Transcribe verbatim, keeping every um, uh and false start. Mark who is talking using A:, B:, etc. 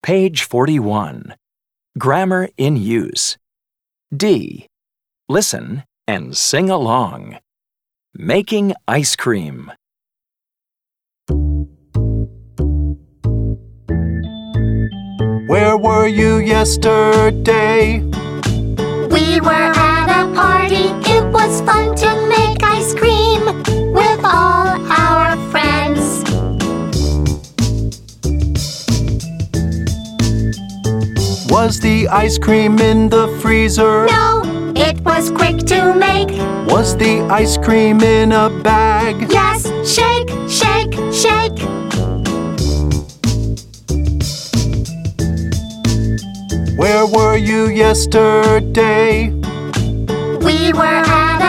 A: Page forty-one. Grammar in use. D. Listen and sing along. Making ice cream.
B: Where were you yesterday?
C: We were at a party. It was fun to make ice cream with all our friends.
B: Was the ice cream in the freezer?
C: No, it was quick to make.
B: Was the ice cream in a bag?
C: Yes, shake, shake, shake.
B: Where were you yesterday?
C: We were at